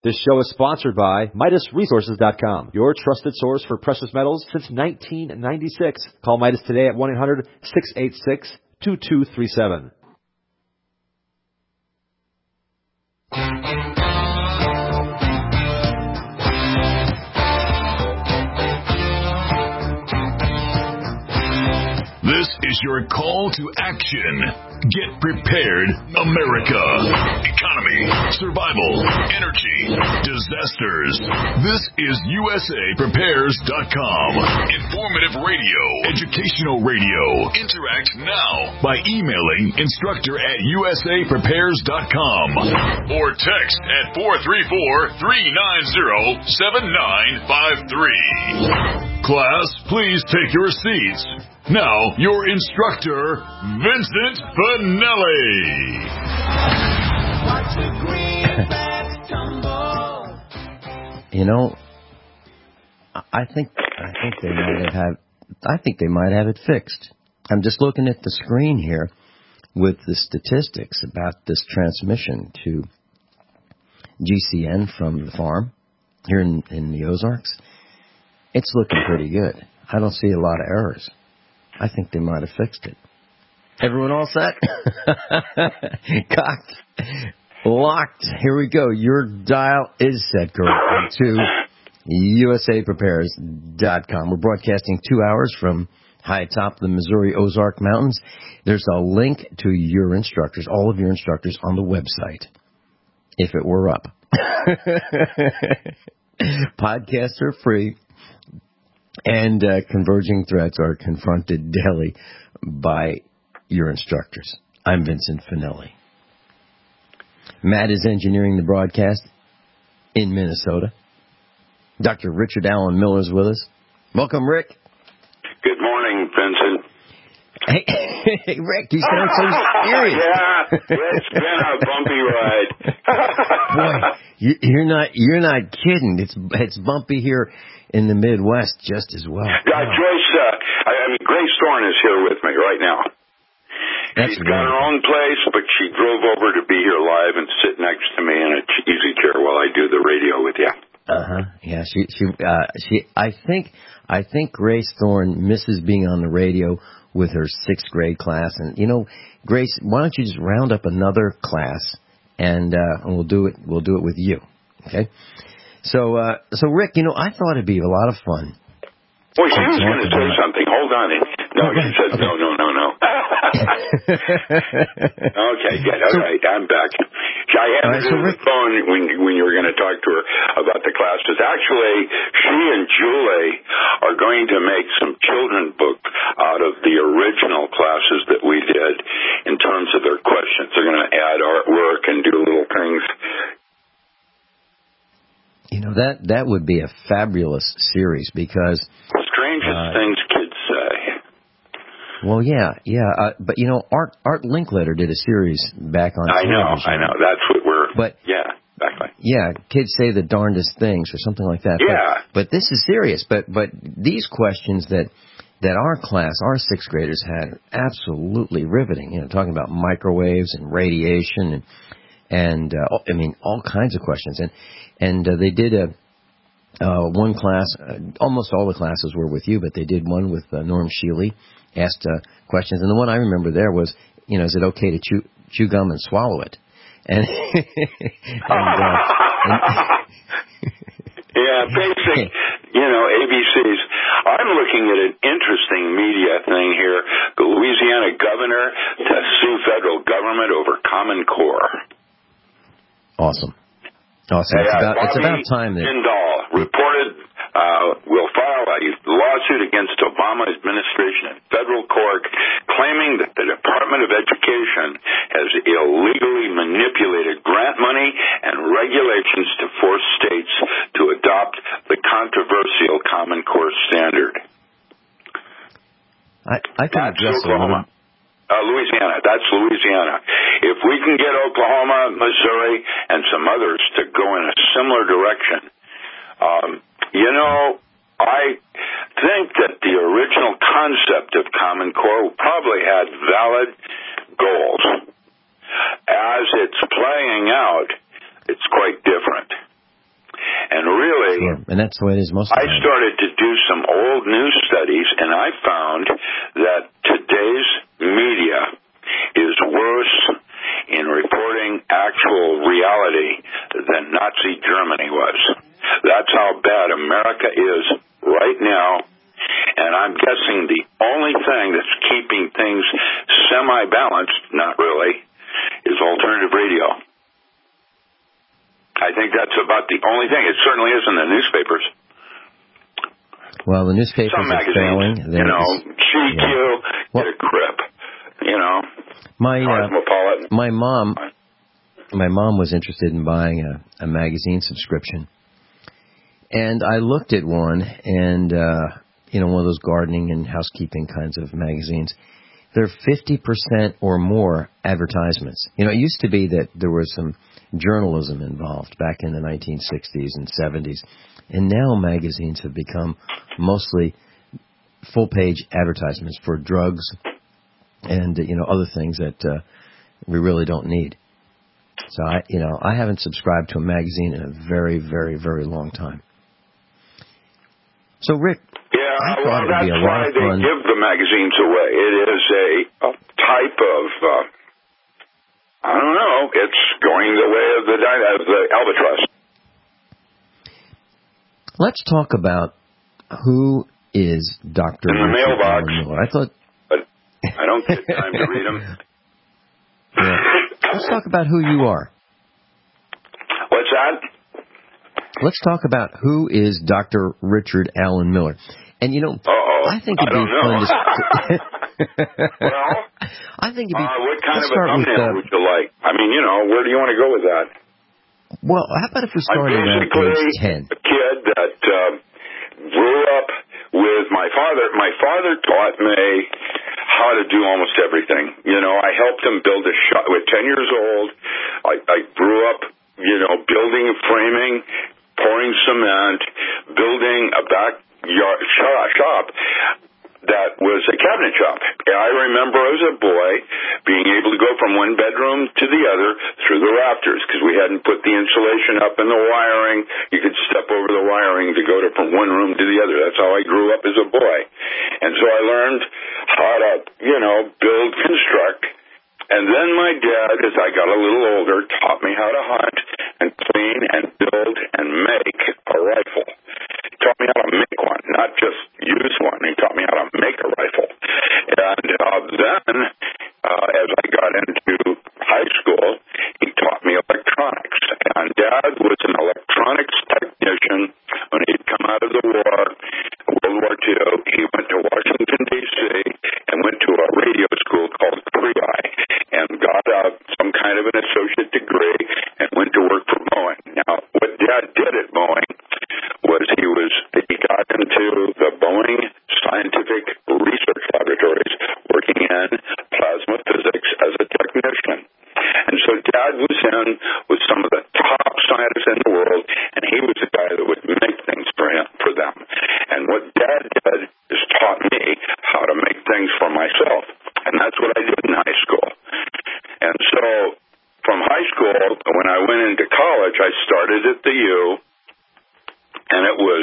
This show is sponsored by MidasResources.com, your trusted source for precious metals since 1996. Call Midas today at 1-800-686-2237. This is your call to action. Get prepared, America. Economy, survival, energy, disasters. This is USAPrepares.com. Informative radio, educational radio. Interact now by emailing instructor@USAPrepares.com or text at 434-390-7953. Class, please take your seats. Now, your instructor, Vincent Finelli. You know, I think they might have it fixed. I'm just looking at the screen here with the statistics about this transmission to GCN from the farm here in the Ozarks. It's looking pretty good. I don't see a lot of errors. I think they might have fixed it. Everyone all set? Cocked. Locked. Here we go. Your dial is set correctly to USAPrepares.com. We're broadcasting 2 hours from high atop the Missouri Ozark Mountains. There's a link to your instructors, all of your instructors, on the website, if it were up. Podcasts are free. And converging threats are confronted daily by your instructors. I'm Vincent Finelli. Matt is engineering the broadcast in Minnesota. Dr. Richard Allen Miller is with us. Welcome, Rick. Good morning, Vincent. Hey, Rick, you sound so serious. Yeah, it's been a bumpy ride. Boy, you're not kidding. It's bumpy here in the Midwest just as well. Joyce, Grace Thorne is here with me right now. She's got her own place, but she drove over to be here live and sit next to me in a easy chair while I do the radio with you. Yeah, I think Grace Thorne misses being on the radio with her 6th grade class. And, you know, Grace, why don't you just round up another class and we'll do it with you. Okay? So Rick, you know, I thought it'd be a lot of fun. Well, she was going to say something. Hold on. No, she said no. Okay, good. All right, I'm back. I had her on the phone when you were going to talk to her about the classes. Actually, she and Julie are going to make some children book out of the original classes that we did in terms of their questions. They're going to add artwork and do little things. You know, that would be a fabulous series because... Strangest things kids say. Well, yeah. But, you know, Art Linkletter did a series back on television. I know. That's what we're... yeah, exactly. Yeah, kids say the darndest things or something like that. Yeah. But this is serious. But these questions that our class, our 6th graders had are absolutely riveting. You know, talking about microwaves and radiation and all kinds of questions. And they did one class, almost all the classes were with you, but they did one with Norm Shealy, asked questions. And the one I remember there was, you know, is it okay to chew gum and swallow it? Yeah, basic, ABCs. I'm looking at an interesting media thing here. The Louisiana governor to sue federal government over Common Core. Awesome. It's about time that... Jindal reported will file a lawsuit against Obama administration in federal court, claiming that the Department of Education has illegally manipulated grant money and regulations to force states to adopt the controversial Common Core standard. I can address Oklahoma. Louisiana. That's Louisiana. If we can get Oklahoma, Missouri, and some others to go in a similar direction, I think that the original concept of Common Core probably had valid goals. As it's playing out, it's quite different. Sure. And that's the way it is most of the time. I started to do some old news studies, and I found that today's media is worse in reporting actual reality than Nazi Germany was. That's how bad America is right now. And I'm guessing the only thing that's keeping things semi-balanced, not really, is alternative radio. I think that's about the only thing. It certainly is in the newspapers. Well, the newspapers are failing. GQ, get a grip. My mom was interested in buying a magazine subscription. And I looked at one, and, one of those gardening and housekeeping kinds of magazines. There are 50% or more advertisements. It used to be that there was some journalism involved back in the 1960s and 70s. And now magazines have become mostly full-page advertisements for drugs and, other things that we really don't need. So, I haven't subscribed to a magazine in a very, very, very long time. So, Rick, I thought it would be a lot of fun. That's why they give the magazines away. It is a type of, I don't know, it's going the way of the albatross. Let's talk about who is Dr. In the mailbox. Miller. I thought... But I don't get time to read them. Yeah. Let's talk about who you are. What's that? Let's talk about who is Dr. Richard Alan Miller. And, I think it'd be fun to... Well, I think it'd be... what kind of a thumbnail would you like? I mean, where do you want to go with that? Well, how about if we started around page 10? A kid that grew up with my father. My father taught me how to do almost everything. I helped him build a shop. At 10 years old, I grew up, building and framing, pouring cement, building a backyard shop that was a cabinet shop. I remember as a boy being able to go from one bedroom to the other through the rafters because we hadn't put the insulation up and the wiring. You could step over the wiring to go from one room to the other. That's how I grew up as a boy. And so I learned how to, build, construct. And then my dad, as I got a little older, taught me how to hunt and clean and build and make a rifle. He taught me how to make one, not just use one. He taught me how to make a rifle. And then, as I got into high school, he taught me electronics. And Dad was an electronics technician when he'd come out of the war, World War II. He went to Washington, D.C., and went to a radio school called CREI and got some kind of an associate degree and went to work for Boeing. Now, what Dad did at Boeing was he got into the Boeing Scientific Research Laboratories working in plasma physics as a technician. And so Dad was in with some of the top scientists in the world, and he was the guy that would make things for them. And what Dad did is taught me how to make things for myself. And that's what I did in high school. And so from high school, when I went into college, I started at the U, and it was,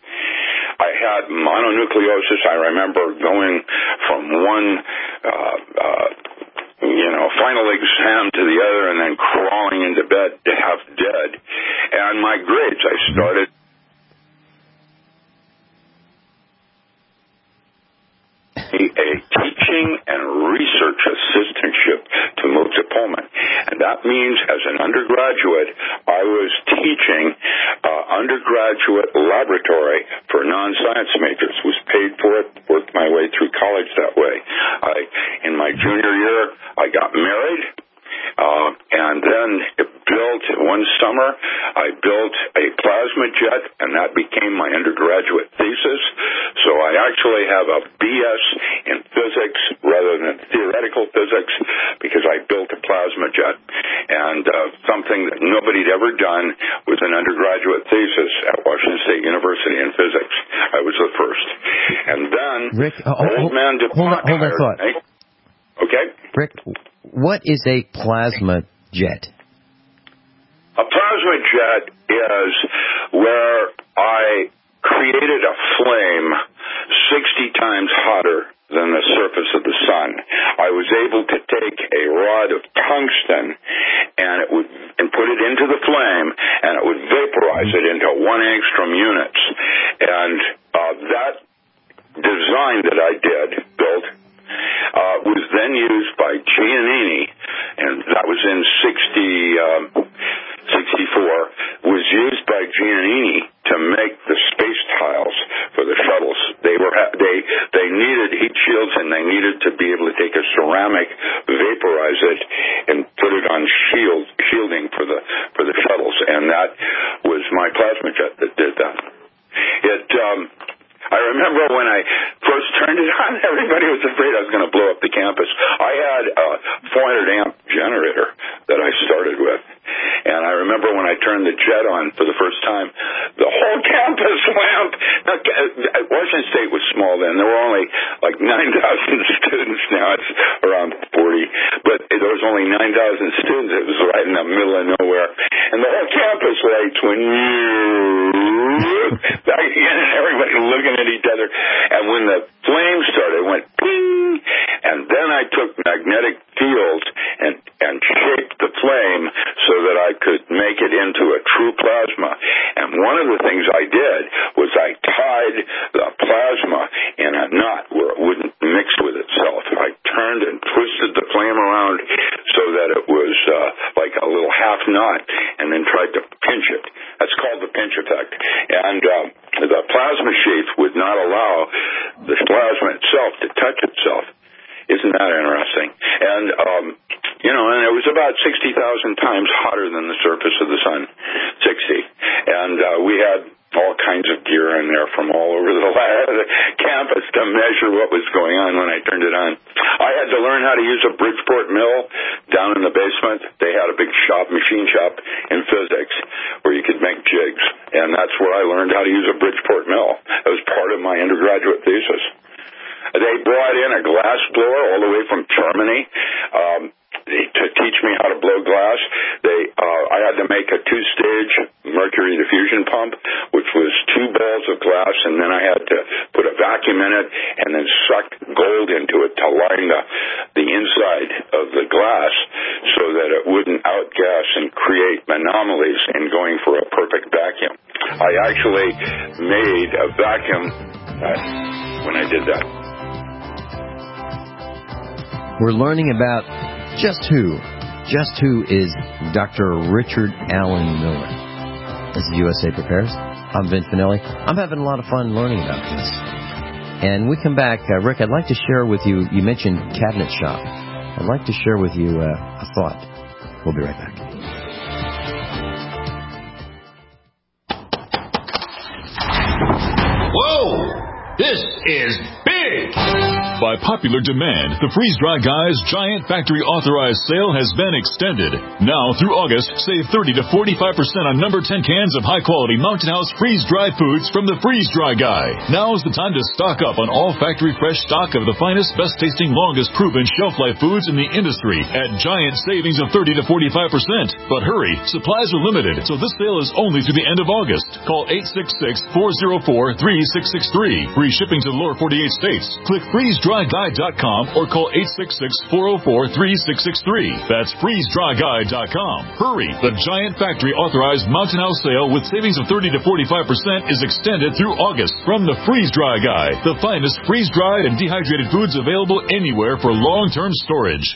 I had mononucleosis. I remember going from one, final exam to the other and then crawling into bed half dead. And my grades, I started a teaching and research assistantship to Mozart Pullman. And that means as an undergraduate, I was teaching undergraduate laboratory for non-science majors, was paid for it, worked my way through college that way. In my junior year, I got married. And then one summer, I built a plasma jet, and that became my undergraduate thesis. So I actually have a BS in physics rather than theoretical physics because I built a plasma jet. And something that nobody had ever done was an undergraduate thesis at Washington State University in physics. I was the first. And then Rick, old man DuPont hold that thought. Okay? Rick, what is a plasma jet? A plasma jet is where I created a flame 60 times hotter than the surface of the sun. I was able to take a rod of tungsten and put it into the flame, and it would vaporize it into 1 angstrom units. And that design that I built, was then used by Giannini, and that was in 64, was used by Giannini to make the space tiles for the shuttles. They needed heat shields, and they needed to be able to take a ceramic, vaporize it, and put it on shielding for the shuttles. And that was my plasma jet that did that. I remember when I first turned it on, everybody was afraid I was going to blow up the campus. I had a 400-amp generator that I started with, and I remember when I turned the jet on for the first time, the whole campus lamp. Washington State was small then. There were only like 9,000 students. Now it's around 40, but there was only 9,000 students. It was right in the middle of nowhere, and the whole campus lights went back again, and everybody looking at each other. And when the flame started, it went ping, and then I took magnetic fields and shaped the flame so that I could make it into a true plasma. And one of the things I did was I tied the plasma in a knot where it wouldn't mix with itself. I turned and twisted the flame around so that it was like a little half knot, and then tried to pinch it. That's called the pinch effect. And the plasma sheath would not allow the plasma itself to touch itself. Isn't that interesting? And, and it was about 60,000 times hotter than the surface of the sun, 60. And we had all kinds of gear in there from all over the campus to measure what was going on when I turned it on. I had to learn how to use a Bridgeport mill down in the basement. They had a big machine shop in physics where you could make jigs. And that's where I learned how to use a Bridgeport mill. That was part of my undergraduate thesis. They brought in a glass blower all the way from Germany to teach me how to blow glass. I had to make a 2-stage mercury diffusion pump, which was 2 balls of glass, and then I had to put a vacuum in it and then suck gold into it to line the inside of the glass so that it wouldn't outgas and create anomalies in going for a perfect vacuum. I actually made a vacuum when I did that. We're learning about just who is Dr. Richard Alan Miller. This is USA Prepares. I'm Vince Finelli. I'm having a lot of fun learning about this. And we come back, Rick, I'd like to share with you, you mentioned cabinet shop. I'd like to share with you a thought. We'll be right back. Whoa! This is big! By popular demand, the Freeze Dry Guy's giant factory authorized sale has been extended. Now through August, save 30 to 45% on number 10 cans of high-quality Mountain House freeze-dried foods from the Freeze Dry Guy. Now's the time to stock up on all factory fresh stock of the finest, best-tasting, longest-proven shelf-life foods in the industry at giant savings of 30 to 45%. But hurry, supplies are limited, so this sale is only through the end of August. Call 866-404-3663. Free shipping to the lower 48 states. Click freezedryguy.com or call 866-404-3663. That's freezedryguy.com. Hurry! The giant factory authorized Mountain House sale with savings of 30 to 45% is extended through August from the Freeze Dry Guy, the finest freeze-dried and dehydrated foods available anywhere for long-term storage.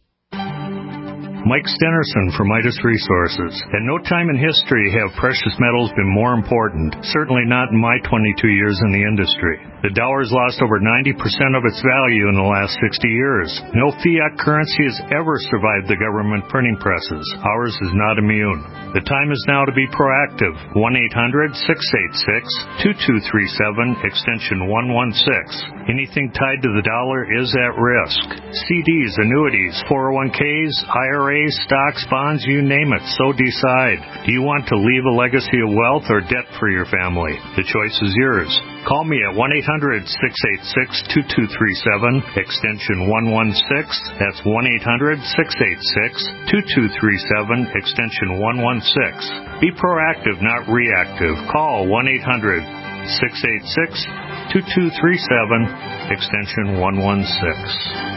Mike Stenerson from Midas Resources. At no time in history have precious metals been more important, certainly not in my 22 years in the industry. The dollar has lost over 90% of its value in the last 60 years. No fiat currency has ever survived the government printing presses. Ours is not immune. The time is now to be proactive. 1-800-686-2237, extension 116. Anything tied to the dollar is at risk. CDs, annuities, 401ks, IRAs, IRAs, stocks, bonds, you name it. So decide. Do you want to leave a legacy of wealth or debt for your family? The choice is yours. Call me at 1-800-686-2237, extension 116. That's 1-800-686-2237, extension 116. Be proactive, not reactive. Call 1-800-686-2237, extension 116.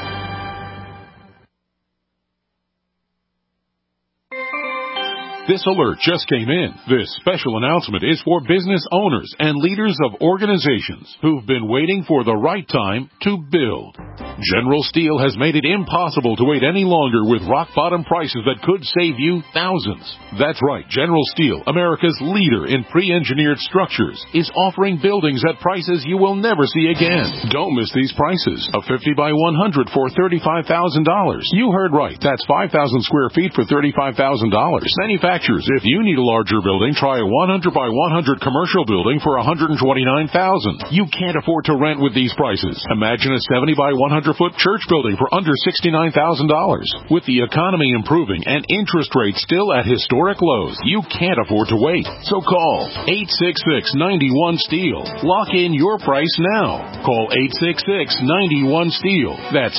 This alert just came in. This special announcement is for business owners and leaders of organizations who've been waiting for the right time to build. General Steel has made it impossible to wait any longer with rock-bottom prices that could save you thousands. That's right, General Steel, America's leader in pre-engineered structures, is offering buildings at prices you will never see again. Don't miss these prices. A 50 by 100 for $35,000. You heard right. That's 5,000 square feet for $35,000. Manufacturers, if you need a larger building, try a 100 by 100 commercial building for $129,000. You can't afford to rent with these prices. Imagine a 70 by 100-foot church building for under $69,000. With the economy improving and interest rates still at historic lows, you can't afford to wait. So call 866-91-STEEL. Lock in your price now. Call 866-91-STEEL. That's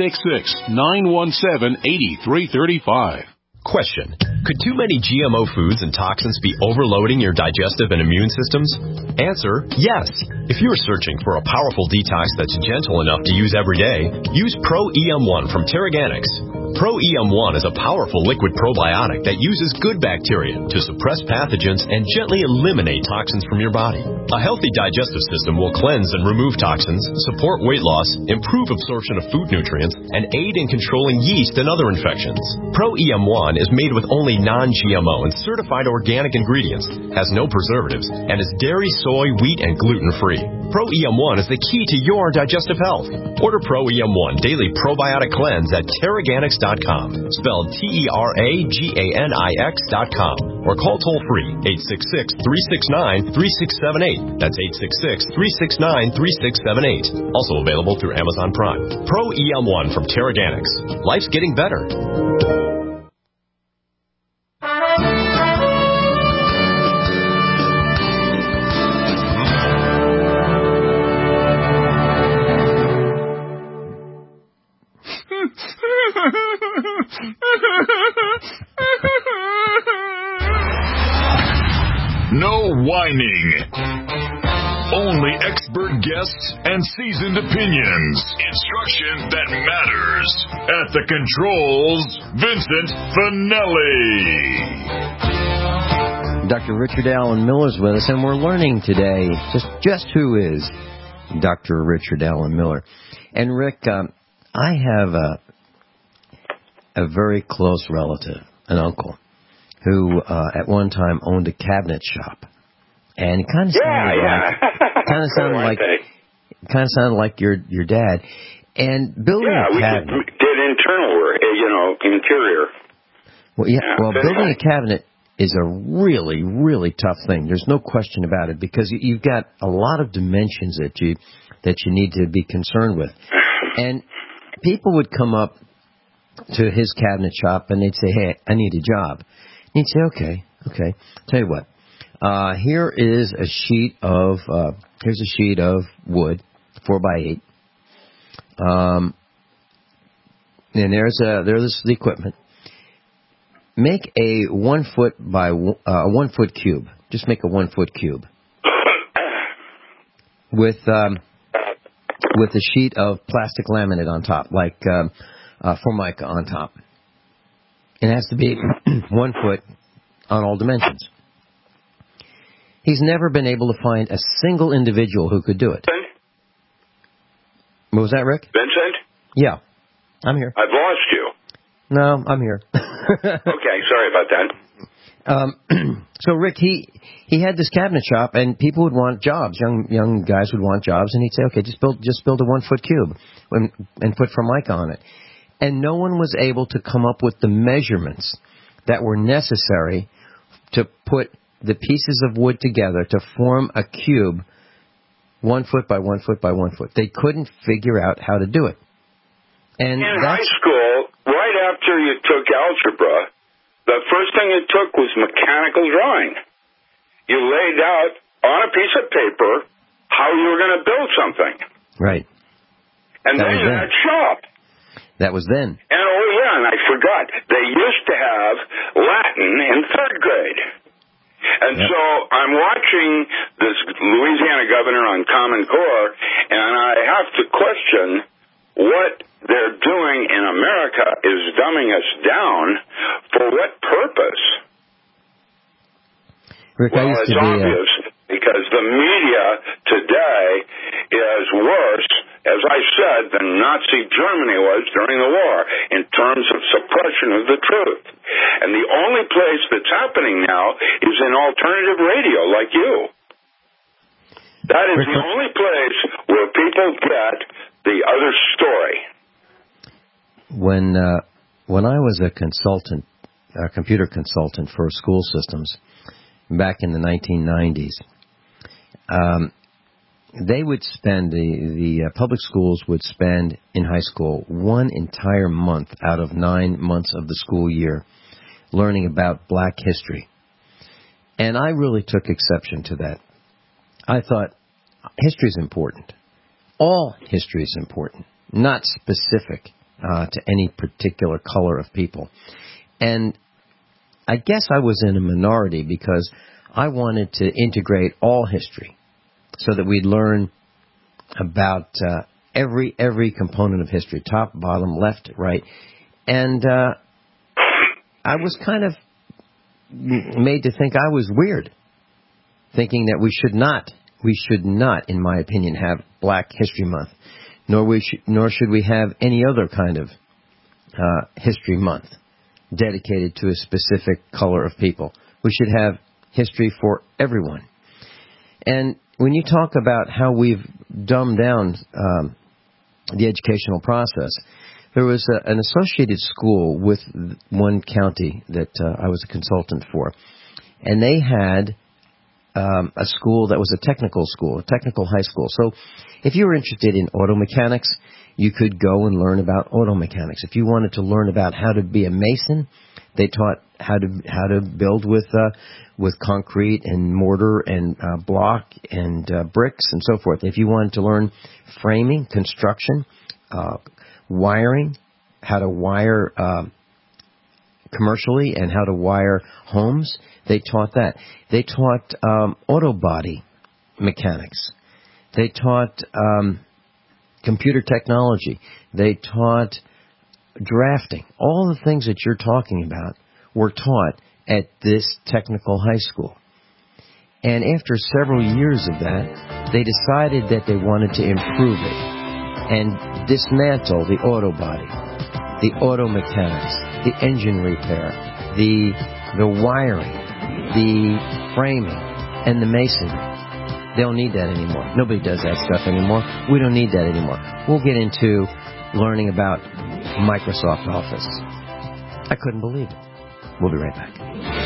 866-917-8335. Question. Could too many GMO foods and toxins be overloading your digestive and immune systems? Answer, yes. If you are searching for a powerful detox that's gentle enough to use every day, use Pro-EM1 from Terraganics. Pro-EM1 is a powerful liquid probiotic that uses good bacteria to suppress pathogens and gently eliminate toxins from your body. A healthy digestive system will cleanse and remove toxins, support weight loss, improve absorption of food nutrients, and aid in controlling yeast and other infections. Pro-EM1 is made with only non-GMO and certified organic ingredients, has no preservatives, and is dairy, soy, wheat, and gluten-free. Pro-EM1 is the key to your digestive health. Order Pro-EM1 Daily Probiotic Cleanse at Terraganics.com, spelled Terraganix.com, or call toll-free 866-369-3678. That's 866-369-3678. Also available through Amazon Prime. Pro-EM1 from Terraganics. Life's getting better. No whining. Only expert guests and seasoned opinions. Instruction that matters. At the controls, Vincent Finelli. Dr. Richard Allen Miller is with us, and we're learning today just who is Dr. Richard Allen Miller. And Rick, I have a very close relative, an uncle, who at one time owned a cabinet shop, and it kind of sounded like your dad. And building a cabinet, we did internal work, interior. Well, building a cabinet is a really, really tough thing. There's no question about it, because you've got a lot of dimensions that you need to be concerned with. And people would come up to his cabinet shop and they'd say, "Hey, I need a job." And he'd say, "Okay. Tell you what. Here's a sheet of wood, 4x8. And there's the equipment. Make a 1 foot by a 1 foot cube. Just make a 1 foot cube with a sheet of plastic laminate on top, like Formica on top. It has to be 1 foot on all dimensions." He's never been able to find a single individual who could do it. What was that, Rick? Vincent? Yeah, I'm here. I've lost you. No, I'm here. Okay, sorry about that. So Rick, he had this cabinet shop, and people would want jobs. Young guys would want jobs, and he'd say, "Okay, just build a 1 foot cube and put Formica on it." And no one was able to come up with the measurements that were necessary to put the pieces of wood together to form a cube 1 foot by 1 foot by 1 foot. They couldn't figure out how to do it. And in high school, right after you took algebra, the first thing it took was mechanical drawing. You laid out on a piece of paper how you were going to build something. Right. And then you had shop. That was then. And and I forgot, they used to have Latin in third grade. And so I'm watching this Louisiana governor on Common Core, and I have to question what they're doing in America is dumbing us down. For what purpose? Rick, well, it's obvious, because the media today is worse, as I said, than Nazi Germany was during the war in terms of suppression of the truth. And the only place that's happening now is in alternative radio like you. That is the only place where people get the other story. When I was a consultant, a computer consultant for school systems back in the 1990s, they would spend, the public schools would spend in high school one entire month out of 9 months of the school year learning about black history. And I really took exception to that. I thought history is important. All history is important, not specific to any particular color of people. And I guess I was in a minority because I wanted to integrate all history so that we'd learn about every component of history, top, bottom, left, right. And I was kind of made to think I was weird, thinking that we should not, in my opinion, have Black History Month, nor should we have any other kind of History Month dedicated to a specific color of people. We should have history for everyone. And when you talk about how we've dumbed down the educational process, there was an associated school with one county that I was a consultant for, and they had a school that was a technical school, a technical high school. So if you were interested in auto mechanics, you could go and learn about auto mechanics. If you wanted to learn about how to be a mason, they taught how to build with concrete and mortar and block and bricks and so forth. If you wanted to learn framing, construction, wiring, how to wire commercially and how to wire homes, they taught that. They taught auto body mechanics. They taught computer technology. They taught drafting. All the things that you're talking about were taught at this technical high school. And after several years of that, they decided that they wanted to improve it and dismantle the auto body, the auto mechanics, the engine repair, the wiring, the framing, and the masonry. They don't need that anymore. Nobody does that stuff anymore. We don't need that anymore. We'll get into learning about Microsoft Office. I couldn't believe it. We'll be right back.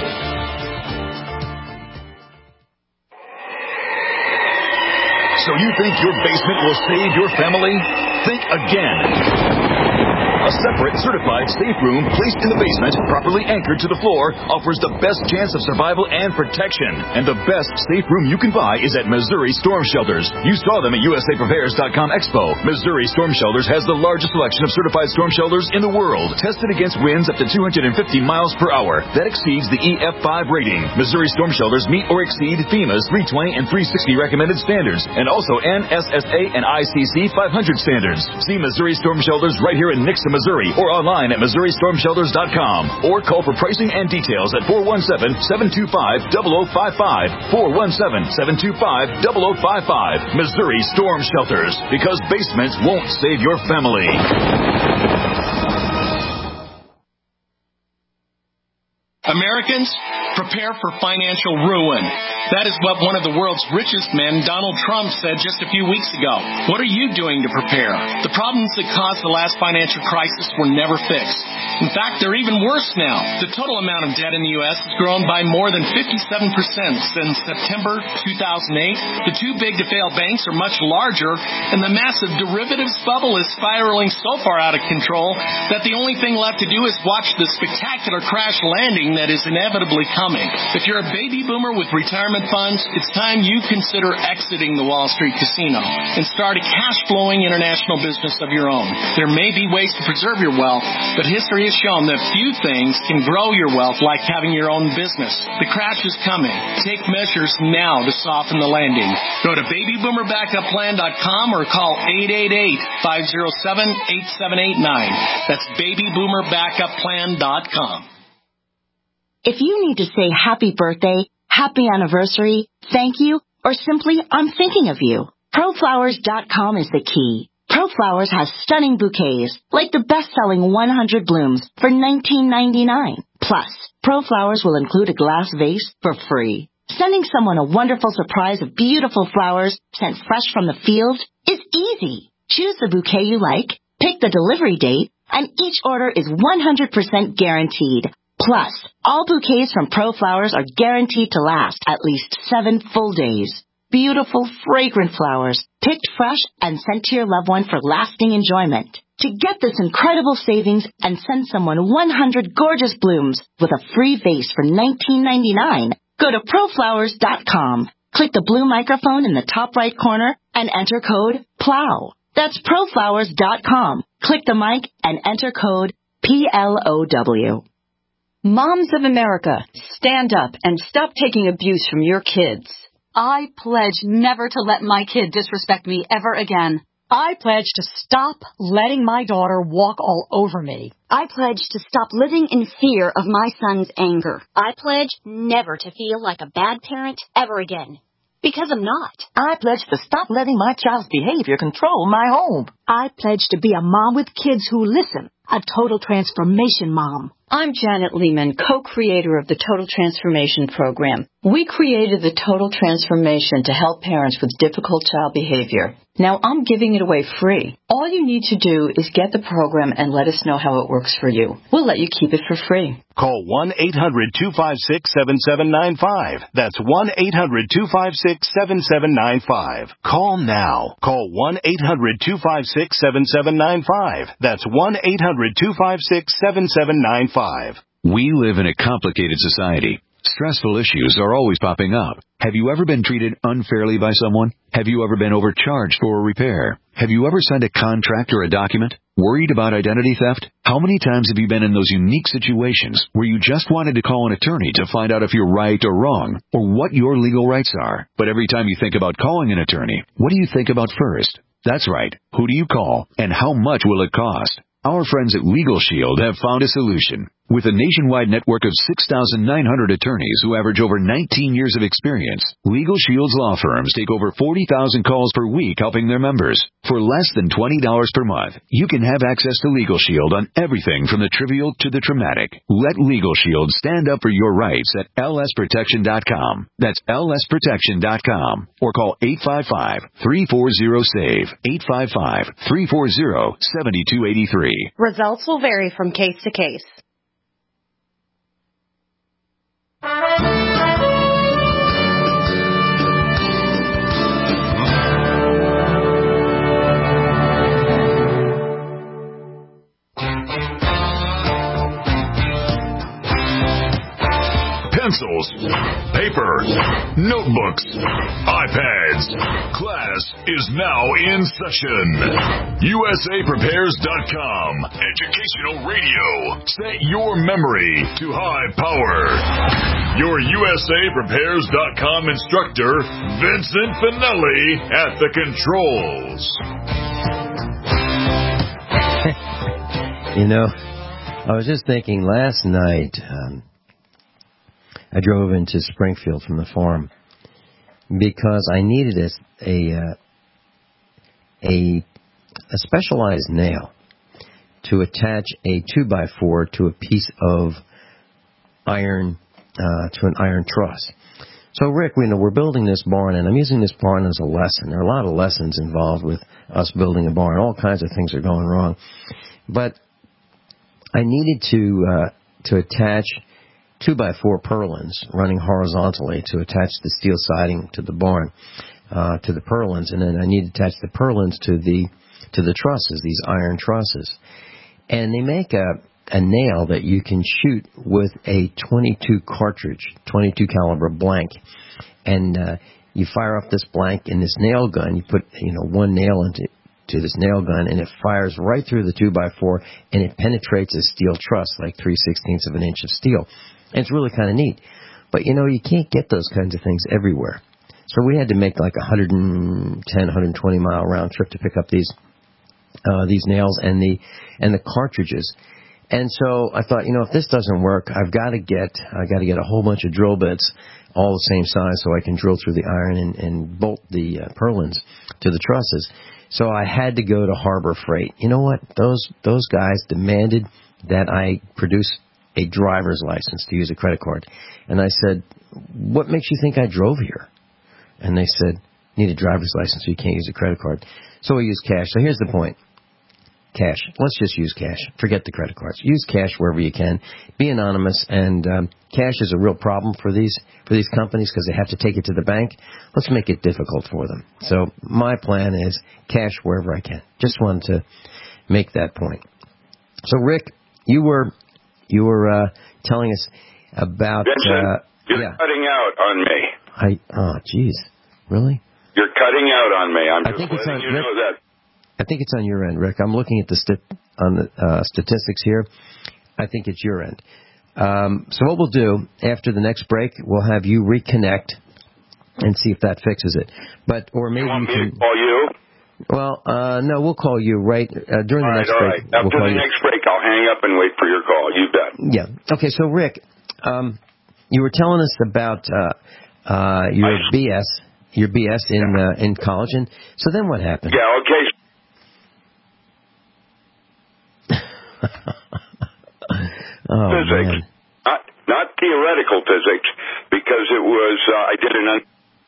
So you think your basement will save your family? Think again. A separate, certified safe room placed in the basement, properly anchored to the floor, offers the best chance of survival and protection. And the best safe room you can buy is at Missouri Storm Shelters. You saw them at USAPrepares.com Expo. Missouri Storm Shelters has the largest selection of certified storm shelters in the world, tested against winds up to 250 miles per hour. That exceeds the EF5 rating. Missouri Storm Shelters meet or exceed FEMA's 320 and 360 recommended standards, and also NSSA and ICC 500 standards. See Missouri Storm Shelters right here in Nixa, Missouri, or online at MissouriStormShelters.com, or call for pricing and details at 417-725-0055, 417-725-0055. Missouri Storm Shelters, because basements won't save your family. Americans, Prepare for financial ruin. That is what one of the world's richest men, Donald Trump, said just a few weeks ago. What are you doing to prepare? The problems that caused the last financial crisis were never fixed. In fact, they're even worse now. The total amount of debt in the U.S. has grown by more than 57% since September 2008. The too big to fail banks are much larger, and the massive derivatives bubble is spiraling so far out of control that the only thing left to do is watch the spectacular crash landing that is inevitably coming. If you're a baby boomer with retirement funds, it's time you consider exiting the Wall Street casino and start a cash-flowing international business of your own. There may be ways to preserve your wealth, but history has shown that few things can grow your wealth like having your own business. The crash is coming. Take measures now to soften the landing. Go to babyboomerbackuplan.com or call 888-507-8789. That's babyboomerbackuplan.com. If you need to say happy birthday, happy anniversary, thank you, or simply I'm thinking of you, ProFlowers.com is the key. ProFlowers has stunning bouquets, like the best-selling 100 blooms for $19.99. Plus, ProFlowers will include a glass vase for free. Sending someone a wonderful surprise of beautiful flowers sent fresh from the field is easy. Choose the bouquet you like, pick the delivery date, and each order is 100% guaranteed. Plus, all bouquets from ProFlowers are guaranteed to last at least 7 full days. Beautiful, fragrant flowers, picked fresh and sent to your loved one for lasting enjoyment. To get this incredible savings and send someone 100 gorgeous blooms with a free vase for $19.99, go to ProFlowers.com. Click the blue microphone in the top right corner and enter code PLOW. That's ProFlowers.com. Click the mic and enter code PLOW. Moms of America, stand up and stop taking abuse from your kids. I pledge never to let my kid disrespect me ever again. I pledge to stop letting my daughter walk all over me. I pledge to stop living in fear of my son's anger. I pledge never to feel like a bad parent ever again. Because I'm not. I pledge to stop letting my child's behavior control my home. I pledge to be a mom with kids who listen. A total transformation mom. I'm Janet Lehman, co-creator of the Total Transformation Program. We created the Total Transformation to help parents with difficult child behavior. Now I'm giving it away free. All you need to do is get the program and let us know how it works for you. We'll let you keep it for free. Call 1-800-256-7795. That's 1-800-256-7795. Call now. Call 1-800-256-7795. That's 1-800-256-7795. We live in a complicated society. Stressful issues are always popping up. Have you ever been treated unfairly by someone? Have you ever been overcharged for a repair? Have you ever signed a contract or a document? Worried about identity theft? How many times have you been in those unique situations where you just wanted to call an attorney to find out if you're right or wrong, or what your legal rights are? But every time you think about calling an attorney, what do you think about first? That's right. Who do you call, and how much will it cost? Our friends at Legal Shield have found a solution. With a nationwide network of 6,900 attorneys who average over 19 years of experience, Legal Shield's law firms take over 40,000 calls per week helping their members. For less than $20 per month, you can have access to Legal Shield on everything from the trivial to the traumatic. Let Legal Shield stand up for your rights at lsprotection.com. That's lsprotection.com. Or call 855-340-SAVE, 855-340-7283. Results will vary from case to case. Pencils, paper, notebooks, iPads. Class is now in session. USAPrepares.com. Educational radio. Set your memory to high power. Your USAPrepares.com instructor, Vincent Finelli, at the controls. You know, I was just thinking last night, I drove into Springfield from the farm because I needed a specialized nail to attach a 2x4 to a piece of iron to an iron truss. So, Rick, we're building this barn, and I'm using this barn as a lesson. There are a lot of lessons involved with us building a barn. All kinds of things are going wrong. But I needed to attach 2x4 purlins running horizontally to attach the steel siding to the barn, to the purlins, and then I need to attach the purlins to the trusses, these iron trusses. And they make a nail that you can shoot with a 22 cartridge, 22 caliber blank, and you fire up this blank in this nail gun. You put one nail into this nail gun, and it fires right through the 2x4, and it penetrates a steel truss like 3/16 of an inch of steel. And it's really kind of neat. But you can't get those kinds of things everywhere. So we had to make like 110, 120 mile round trip to pick up these nails and the cartridges. And so I thought, if this doesn't work, I got to get a whole bunch of drill bits, all the same size, so I can drill through the iron and bolt the purlins to the trusses. So I had to go to Harbor Freight. You know what? Those guys demanded that I produce a driver's license to use a credit card. And I said, "What makes you think I drove here?" And they said, "Need a driver's license, so you can't use a credit card." So we use cash. So here's the point. Cash. Let's just use cash. Forget the credit cards. Use cash wherever you can. Be anonymous. And cash is a real problem for these companies because they have to take it to the bank. Let's make it difficult for them. So my plan is cash wherever I can. Just wanted to make that point. So Rick, you were telling us about. Vincent, you're cutting out on me. Oh, geez, really? You're cutting out on me. I'm just letting you know that. I think it's on your end, Rick. I'm looking at the statistics here. I think it's your end. So what we'll do after the next break, we'll have you reconnect and see if that fixes it. Or maybe you want me to call you? Well, no, we'll call you right during the next break. After the next break, I'll hang up and wait for your call. You bet. Yeah. Okay. So Rick, you were telling us about your BS in college, and so then what happened? Yeah. Okay. Physics, not theoretical physics, because it was I did an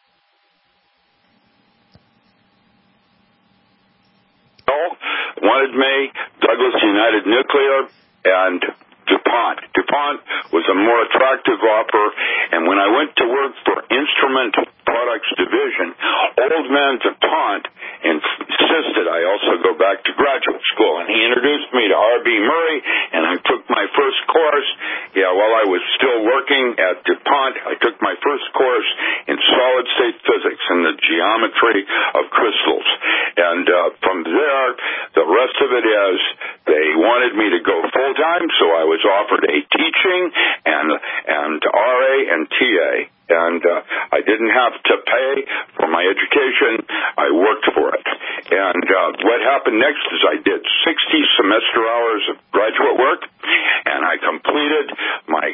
wanted me, Douglas United Nuclear, and DuPont. DuPont was a more attractive offer, and when I went to work for Instrument Products Division, old man DuPont insisted I also go back to graduate school, and he introduced me to R.B. Murray, and I took my first course. While I was still working at DuPont, I took my first course in solid-state physics and the geometry of crystals. And from there, the rest of it is they wanted me to go full-time, so I was offered a teaching and RA and TA. And I didn't have to pay for my education. I worked for it. And what happened next is I did 60 semester hours of graduate work, and I completed my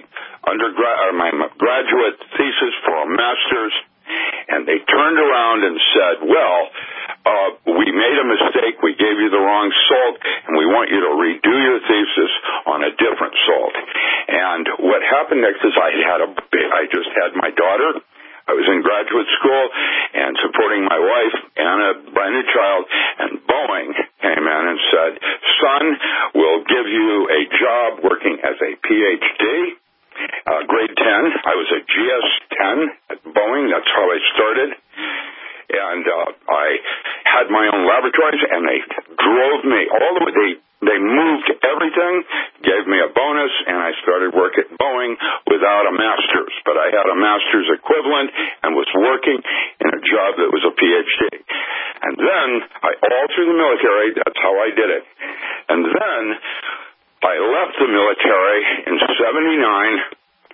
graduate thesis for a master's. And they turned around and said, "Well, we made a mistake. We gave you the wrong salt, and we want you to redo your thesis on a different salt." And what happened next is I just had my daughter. I was in graduate school and supporting my wife and a brand new child, and Boeing came in and said, "Son, we'll give you a job working as a PhD. Grade 10. I was a GS-10 at Boeing. That's how I started. And I had my own laboratories, and they drove me all the way. They moved everything, gave me a bonus, and I started work at Boeing without a master's. But I had a master's equivalent and was working in a job that was a PhD. And then, all through the military, that's how I did it. And then I left the military in 1979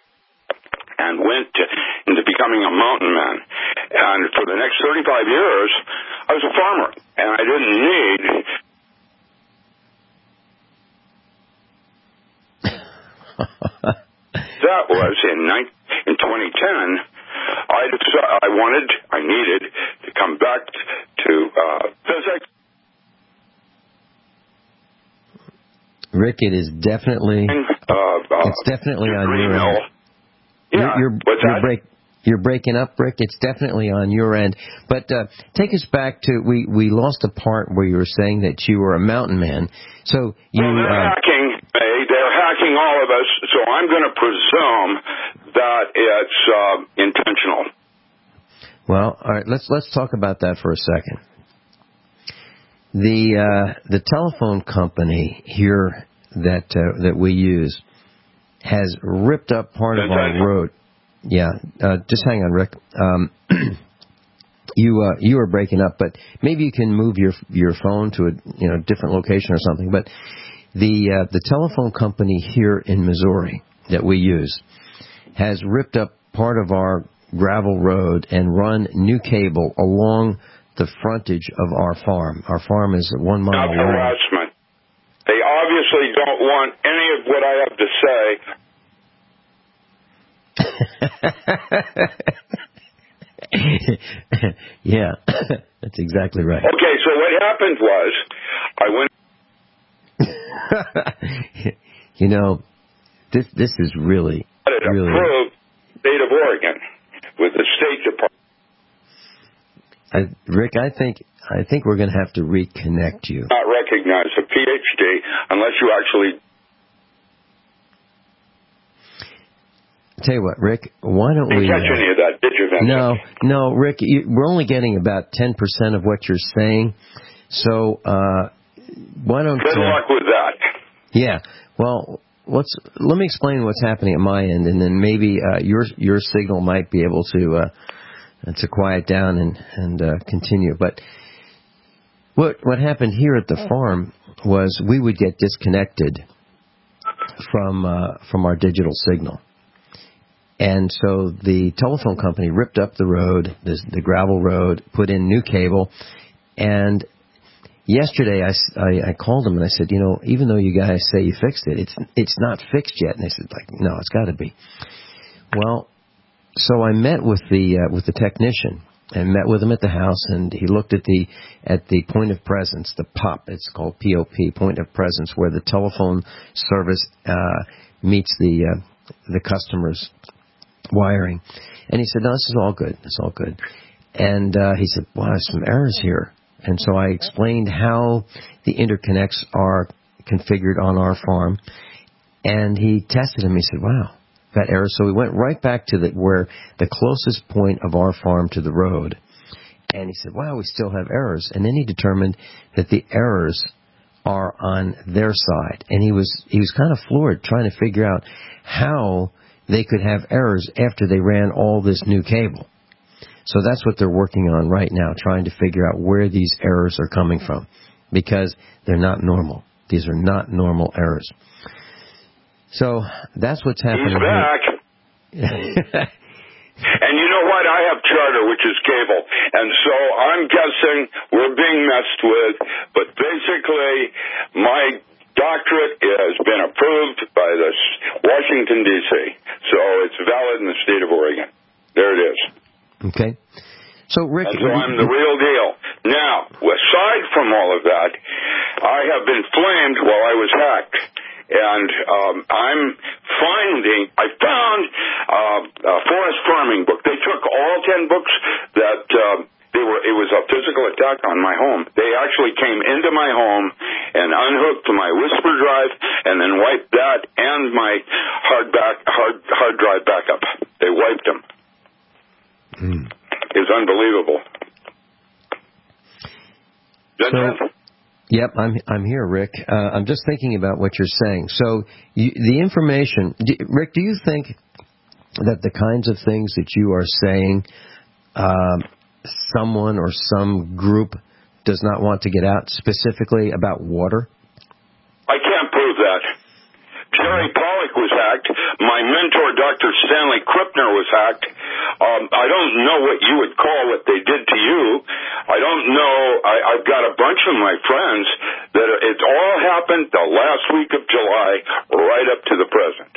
and went into becoming a mountain man. And for the next 35 years, I was a farmer. And I didn't need... That was in 2010, I needed to come back to physics. Rick, it is definitely, it's definitely on your end. Yeah. You're breaking up, Rick. It's definitely on your end. But take us back to we lost a part where you were saying that you were a mountain man. So you they're hacking. They're hacking all of us. So I'm going to presume that it's intentional. Well, all right. Let's talk about that for a second. The telephone company here that we use has ripped up part of our road. Yeah, just hang on, Rick. You are breaking up, but maybe you can move your phone to a different location or something. But the telephone company here in Missouri that we use has ripped up part of our gravel road and run new cable along the frontage of our farm. Our farm is 1 mile long. Harassment. They obviously don't want any of what I have to say. Yeah, that's exactly right. Okay, so what happened was I went. This is really approved state of Oregon with the State Department. Rick, I think we're going to have to reconnect you. Not recognize a PhD unless you actually. I'll tell you what, Rick, why don't we... Didn't catch any of that, did you, Vincent? No, Rick, we're only getting about 10% of what you're saying, so why don't... Good luck with that. Yeah, well, let me explain what's happening at my end, and then maybe your signal might be able to quiet down and continue. But what happened here at the farm was we would get disconnected from our digital signal. And so the telephone company ripped up the road, the gravel road, put in new cable. And yesterday I called them and I said, even though you guys say you fixed it, it's not fixed yet. And they said, no, it's got to be. Well, so I met with the technician and met with him at the house, and he looked at the point of presence, the POP. It's called POP, point of presence, where the telephone service meets the customer's wiring. And he said, no, this is all good. It's all good. And he said, wow, there's some errors here. And so I explained how the interconnects are configured on our farm. And he tested them. He said, wow, got errors. So we went right back to where the closest point of our farm to the road. And he said, wow, we still have errors. And then he determined that the errors are on their side. And he was kind of floored trying to figure out how they could have errors after they ran all this new cable. So that's what they're working on right now, trying to figure out where these errors are coming from, because they're not normal. These are not normal errors. So that's what's happening. He's back. And you know what? I have Charter, which is cable. And so I'm guessing we're being messed with. But basically, my doctorate has been approved by the Washington, D.C., so it's valid in the state of Oregon. There it is. Okay. So, Rick... And so I'm the real deal. Now, aside from all of that, I have been flamed while I was hacked. And I found a forest farming book. They took all 10 books that... it was a physical attack on my home. They actually came into my home and unhooked my Whisper drive and then wiped that and my hard drive backup. They wiped them. It was unbelievable. Yep, I'm here, Rick. I'm just thinking about what you're saying. So the information, Rick, do you think that the kinds of things that you are saying, someone or some group does not want to get out, specifically about water? I can't prove that. Jerry Pollack was hacked. My mentor, Dr. Stanley Krippner, was hacked. I don't know what you would call what they did to you. I don't know. I've got a bunch of my friends that it all happened the last week of July right up to the present.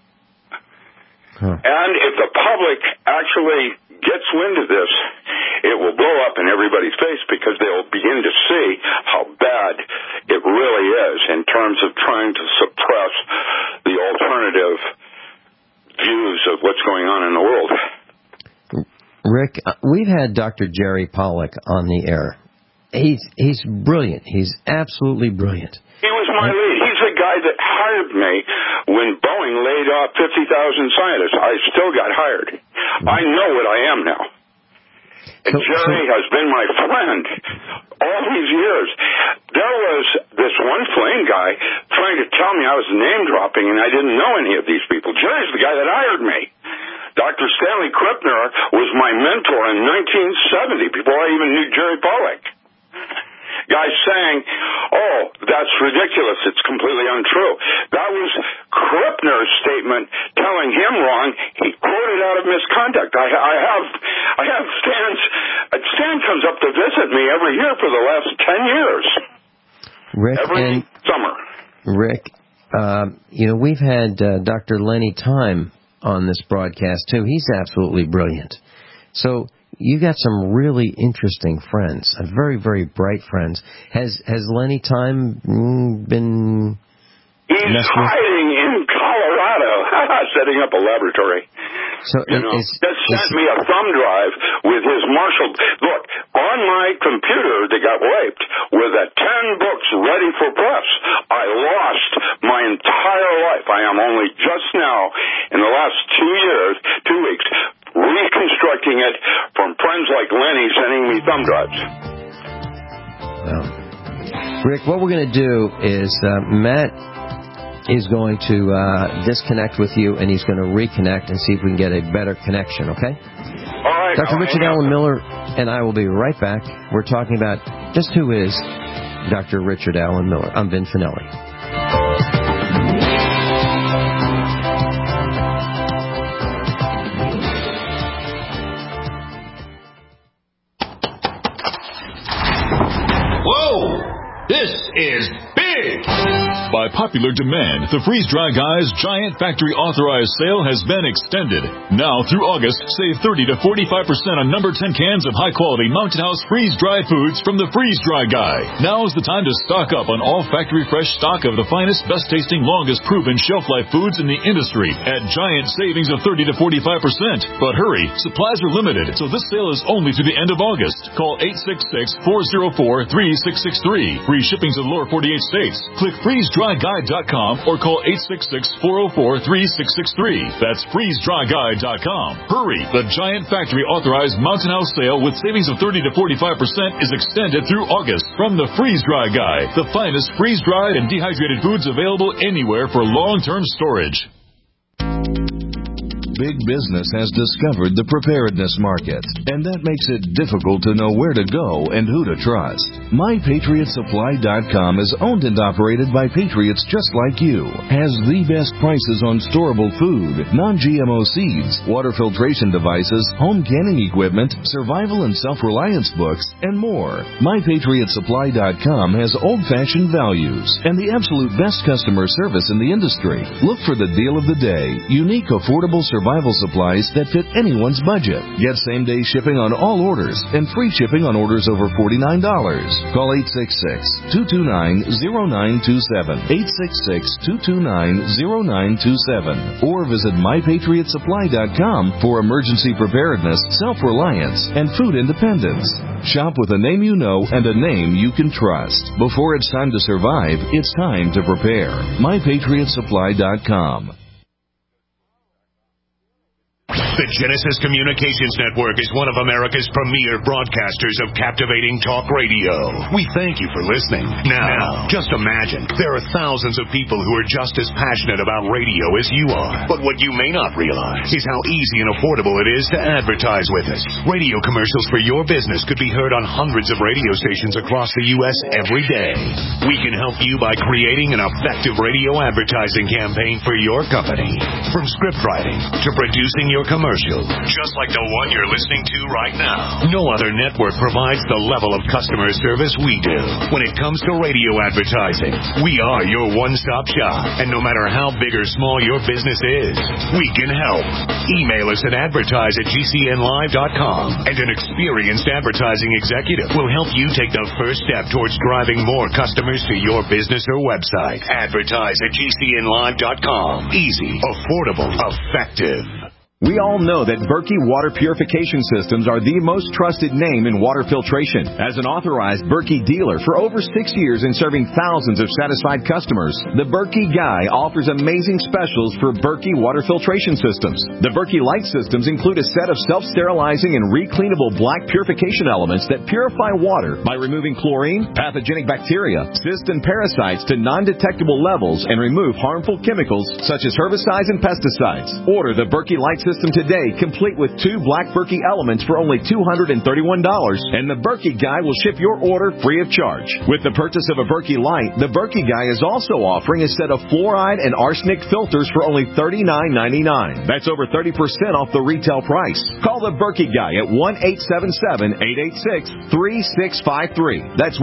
And if the public actually gets wind of this, it will blow up in everybody's face because they'll begin to see how bad it really is in terms of trying to suppress the alternative views of what's going on in the world. Rick, we've had Dr. Jerry Pollack on the air. He's brilliant. He's absolutely brilliant. He was my lead. He's the guy that hired me when Boeing laid off 50,000 scientists. I still got hired. I know what I am now. And Jerry has been my friend all these years. There was this one flame guy trying to tell me I was name-dropping, and I didn't know any of these people. Jerry's the guy that hired me. Dr. Stanley Krippner was my mentor in 1970, before I even knew Jerry Pollack. Guys saying, oh, that's ridiculous, it's completely untrue. That was Krippner's statement telling him wrong. He quoted out of misconduct. I have Stan comes up to visit me every year for the last 10 years. Rick, every summer. Rick, we've had Dr. Lenny Time on this broadcast, too. He's absolutely brilliant. So you got some really interesting friends, very, very bright friends. Has Lenny Time been... He's hiding in Colorado, setting up a laboratory. So just sent me a thumb drive with his Marshall. Look, on my computer that got wiped were the 10 books ready for press. I lost my entire life. I am only just now, in the last 2 weeks, reconstructing it from friends like Lenny sending me thumb drives. Well, Rick, what we're going to do is Matt is going to disconnect with you, and he's going to reconnect and see if we can get a better connection, okay? All right. Dr. Richard Allen Miller and I will be right back. We're talking about just who is Dr. Richard Allen Miller. I'm Vin Finelli. This is big! By popular demand, the Freeze Dry Guys Giant Factory Authorized Sale has been extended. Now through August, save 30 to 45% on number 10 cans of high-quality Mountain House Freeze Dry foods from the Freeze Dry Guy. Now is the time to stock up on all factory fresh stock of the finest, best-tasting, longest-proven shelf-life foods in the industry at giant savings of 30 to 45%. But hurry, supplies are limited, so this sale is only through the end of August. Call 866-404-3663. Free shipping to the lower 48 states. Click freezedryguide.com or call 866-404-3663. That's freezedryguide.com. Hurry! The Giant Factory Authorized Mountain House Sale with savings of 30 to 45% is extended through August from the Freeze Dry Guy, the finest freeze-dried and dehydrated foods available anywhere for long-term storage. Big business has discovered the preparedness market, and that makes it difficult to know where to go and who to trust. MyPatriotSupply.com is owned and operated by patriots just like you, has the best prices on storable food, non-GMO seeds, water filtration devices, home canning equipment, survival and self-reliance books, and more. MyPatriotSupply.com has old-fashioned values and the absolute best customer service in the industry. Look for the deal of the day, unique, affordable survival supplies that fit anyone's budget. Get same-day shipping on all orders and free shipping on orders over $49. Call 866-229-0927, 866-229-0927, or visit MyPatriotSupply.com for emergency preparedness, self-reliance, and food independence. Shop with a name you know and a name you can trust. Before it's time to survive, it's time to prepare. MyPatriotSupply.com. The Genesis Communications Network is one of America's premier broadcasters of captivating talk radio. We thank you for listening. Now, just imagine, there are thousands of people who are just as passionate about radio as you are. But what you may not realize is how easy and affordable it is to advertise with us. Radio commercials for your business could be heard on hundreds of radio stations across the U.S. every day. We can help you by creating an effective radio advertising campaign for your company. From script writing to producing your commercial, just like the one you're listening to right now. No other network provides the level of customer service we do. When it comes to radio advertising, we are your one-stop shop. And no matter how big or small your business is, we can help. Email us at advertise@gcnlive.com, and an experienced advertising executive will help you take the first step towards driving more customers to your business or website. Advertise@gcnlive.com. Easy, affordable, effective. We all know that Berkey Water Purification Systems are the most trusted name in water filtration. As an authorized Berkey dealer for over 6 years and serving thousands of satisfied customers, the Berkey Guy offers amazing specials for Berkey Water Filtration Systems. The Berkey Light Systems include a set of self-sterilizing and recleanable black purification elements that purify water by removing chlorine, pathogenic bacteria, cysts, and parasites to non-detectable levels and remove harmful chemicals such as herbicides and pesticides. Order the Berkey Light System today, complete with 2 black Berkey elements for only $231, and the Berkey Guy will ship your order free of charge. With the purchase of a Berkey Light, the Berkey Guy is also offering a set of fluoride and arsenic filters for only $39.99. That's over 30% off the retail price. Call the Berkey Guy at 1-877-886-3653. That's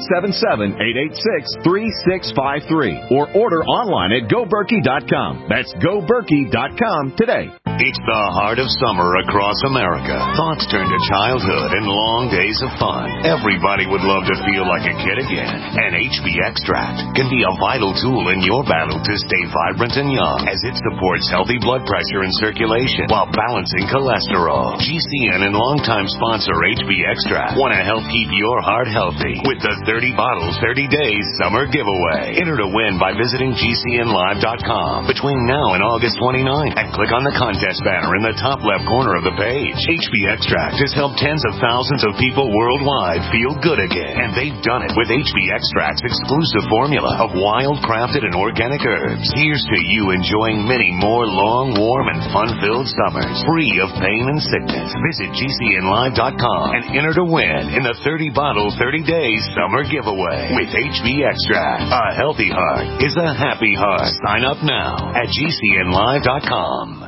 1-877-886-3653. Or order online at GoBerkey.com. That's GoBerkey.com today. It's the heart of summer across America. Thoughts turn to childhood and long days of fun. Everybody would love to feel like a kid again. And HB Extract can be a vital tool in your battle to stay vibrant and young, as it supports healthy blood pressure and circulation while balancing cholesterol. GCN and longtime sponsor HB Extract want to help keep your heart healthy with the 30 bottles, 30 days summer giveaway. Enter to win by visiting GCNlive.com between now and August 29 and click on the contest banner in the top left corner of the page. HB Extract has helped tens of thousands of people worldwide feel good again, and they've done it with HB Extract's exclusive formula of wild, crafted, and organic herbs. Here's to you enjoying many more long, warm, and fun-filled summers, free of pain and sickness. Visit GCNlive.com and enter to win in the 30 bottle, 30 days summer giveaway with HB Extract. A healthy heart is a happy heart. Sign up now at GCNlive.com.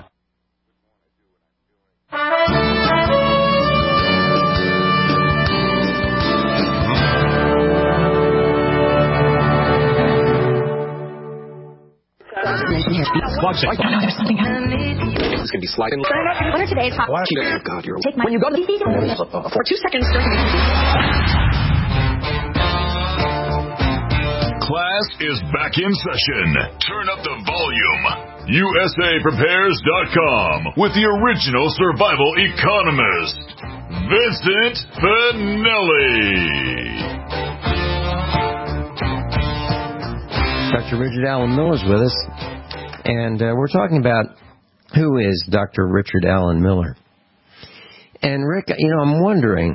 This is going to be sliding. What are today's hot? Oh, God, you're... Take my... When you go to the... For 2 seconds. Class is back in session. Turn up the volume. USAPrepares.com with the original survival economist, Vincent Finelli. Dr. Richard Alan Miller is with us, and we're talking about who is Dr. Richard Alan Miller. And Rick, I'm wondering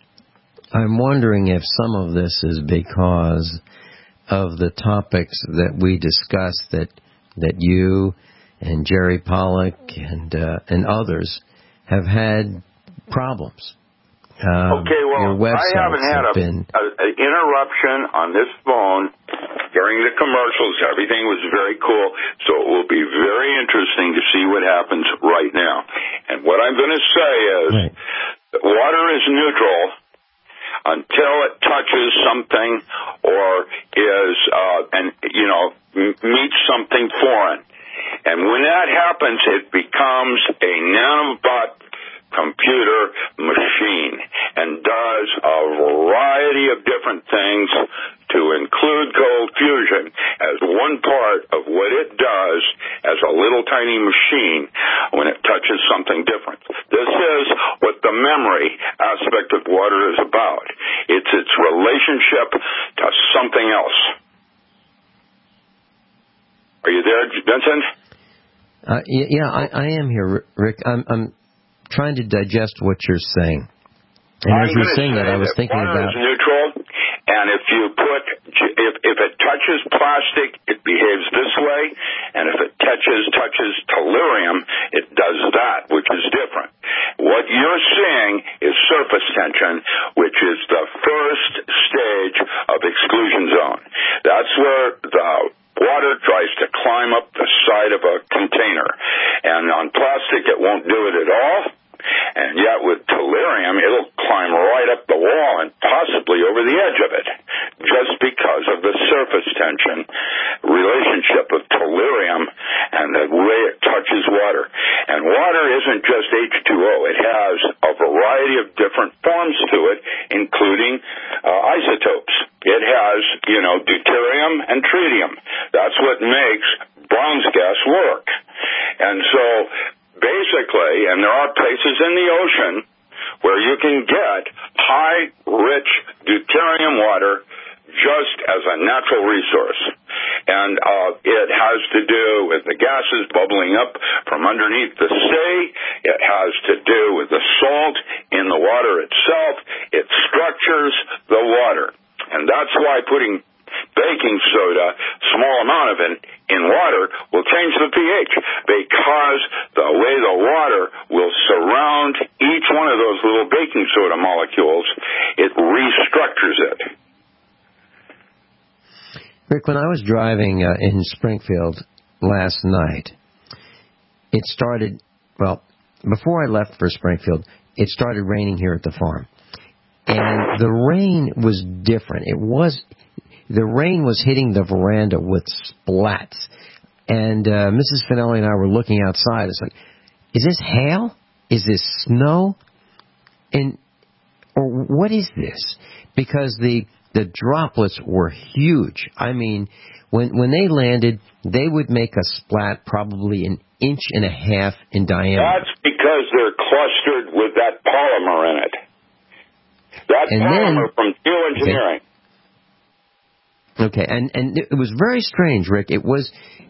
if some of this is because of the topics that we discussed that you and Jerry Pollack and others have had problems. Okay, well, I haven't had an interruption on this phone during the commercials. Everything was very cool, so it will be very interesting to see what happens right now. And what I'm going to say is that water is neutral until it touches something or is, meets something foreign. And when that happens, it becomes a nanobot computer machine and does a variety of different things to include cold fusion as one part of what it does as a little tiny machine when it touches something different. This is what the memory aspect of water is about. It's its relationship to something else. Are you there, Vincent? I am here, Rick. I'm trying to digest what you're saying. And as you're saying that, I was thinking about... Water is neutral, and if it touches plastic, it behaves this way, and if it touches tellurium, it does that, which is different. What you're seeing is surface tension, which is the first stage of exclusion zone. That's where the water tries to climb up the side of a container, and on plastic it won't do it at all. And yet with tellurium, it'll climb right up the wall and possibly over the edge of it, just because of the surface tension relationship of tellurium and the way it touches water. And water isn't just H2O. It has a variety of different forms to it, including isotopes. It has, deuterium and tritium. That's what makes Brown's gas work. And so basically, And there are places in the ocean where you can get high, rich deuterium water just as a natural resource. And it has to do with the gases bubbling up from underneath the sea. It has to do with the salt in the water itself. It structures the water. And that's why putting baking soda, small amount of it, in water will change the pH, because the way the water will surround each one of those little baking soda molecules, it restructures it. Rick, when I was driving in Springfield last night, it started, well, before I left for Springfield, it started raining here at the farm. And the rain was different. The rain was hitting the veranda with splats. And Mrs. Finelli and I were looking outside. It's like, is this hail? Is this snow? Or what is this? Because the droplets were huge. I mean, when they landed, they would make a splat probably 1.5 inches in diameter. That's because they're clustered with that polymer in it. That polymer from geoengineering. Okay, and it was very strange, Rick. It was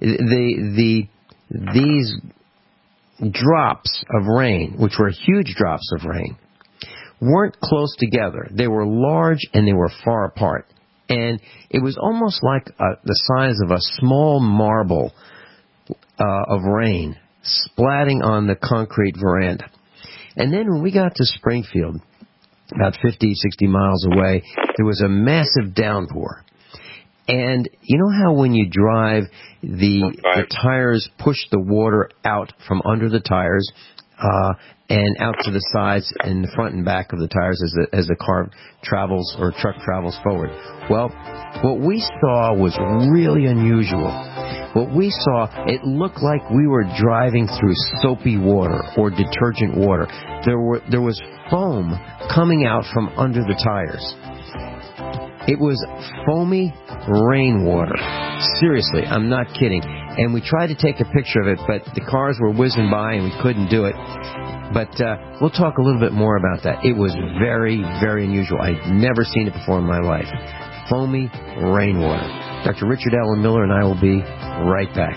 these drops of rain, which were huge drops of rain, weren't close together. They were large and they were far apart. And it was almost like the size of a small marble of rain splatting on the concrete veranda. And then when we got to Springfield, about 50, 60 miles away, there was a massive downpour. And you know how when you drive, the tires push the water out from under the tires and out to the sides and the front and back of the tires as the car travels or truck travels forward. Well, what we saw was really unusual. What we saw, it looked like we were driving through soapy water or detergent water. There was foam coming out from under the tires. It was foamy rainwater. Seriously, I'm not kidding. And we tried to take a picture of it, but the cars were whizzing by and we couldn't do it. But we'll talk a little bit more about that. It was very, very unusual. I'd never seen it before in my life. Foamy rainwater. Dr. Richard Allen Miller and I will be right back.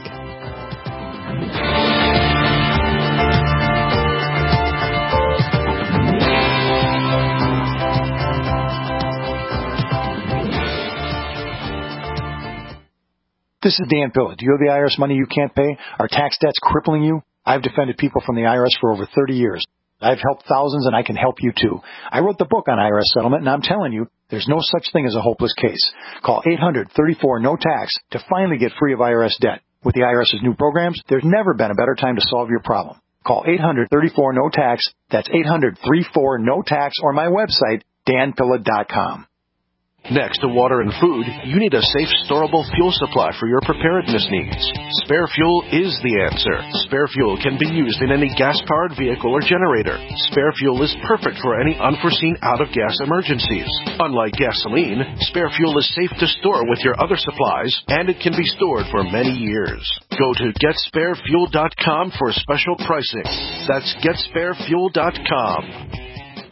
This is Dan Pilla. Do you have the IRS money you can't pay? Are tax debts crippling you? I've defended people from the IRS for over 30 years. I've helped thousands, and I can help you too. I wrote the book on IRS settlement, and I'm telling you, there's no such thing as a hopeless case. Call 800-34-NO-TAX to finally get free of IRS debt. With the IRS's new programs, there's never been a better time to solve your problem. Call 800-34-NO-TAX. That's 800-34-NO-TAX, or my website, danpilla.com. Next to water and food, you need a safe, storable fuel supply for your preparedness needs. Spare Fuel is the answer. Spare Fuel can be used in any gas-powered vehicle or generator. Spare Fuel is perfect for any unforeseen out-of-gas emergencies. Unlike gasoline, Spare Fuel is safe to store with your other supplies, and it can be stored for many years. Go to GetSpareFuel.com for special pricing. That's GetSpareFuel.com.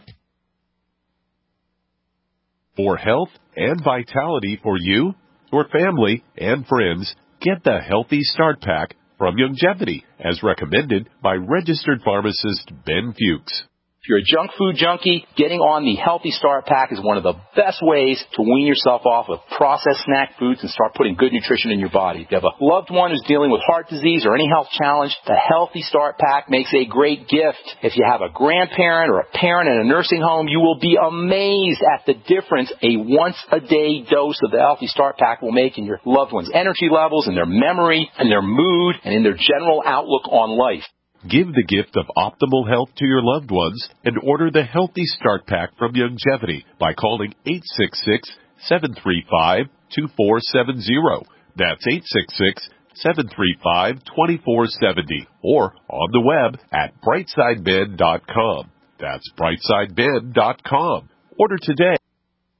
For health and vitality for you, your family, and friends, get the Healthy Start Pack from Youngevity, as recommended by registered pharmacist Ben Fuchs. If you're a junk food junkie, getting on the Healthy Start Pack is one of the best ways to wean yourself off of processed snack foods and start putting good nutrition in your body. If you have a loved one who's dealing with heart disease or any health challenge, the Healthy Start Pack makes a great gift. If you have a grandparent or a parent in a nursing home, you will be amazed at the difference a once-a-day dose of the Healthy Start Pack will make in your loved one's energy levels, in their memory, in their mood, and in their general outlook on life. Give the gift of optimal health to your loved ones and order the Healthy Start Pack from Youngevity by calling 866-735-2470. That's 866-735-2470 or on the web at brightsideben.com. That's brightsideben.com. Order today.